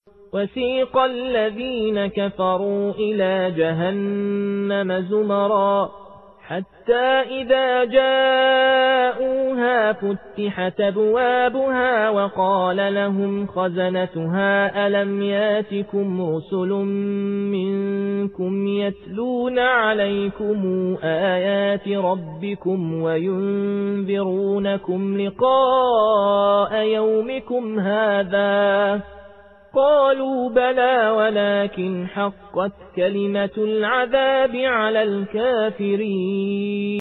وسيق الذين كفروا إلى جهنم زمرا حتى إذا جاءوها فتحت أبوابها وقال لهم خزنتها ألم ياتكم رسل منكم يتلون عليكم آيات ربكم وينذرونكم لقاء يومكم هذا قالوا بلى ولكن حقت كلمة العذاب على الكافرين